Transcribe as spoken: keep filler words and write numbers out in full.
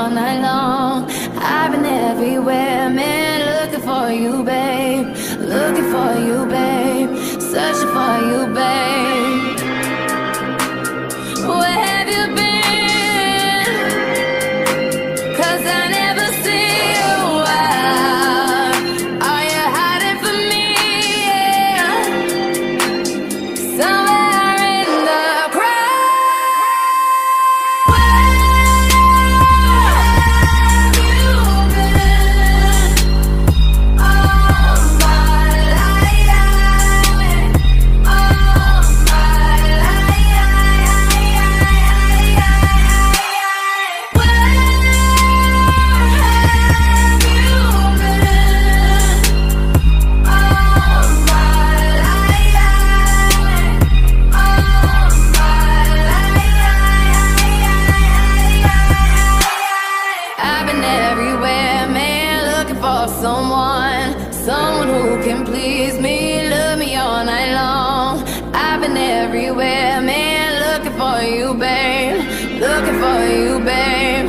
all night long. I've been everywhere, man, looking for you, babe. Looking for you, babe. Searching for you, babe. Where have you been? 'Cause I never see you out. Are you hiding from me? Yeah. Somewhere in the crowd. Where have you been? All my life, all my life. Where have you been? All my life, all my life. I've been everywhere, man, looking for someone, someone who can please me, love me all night long. I've been everywhere, man, looking for you, babe, looking for you, babe.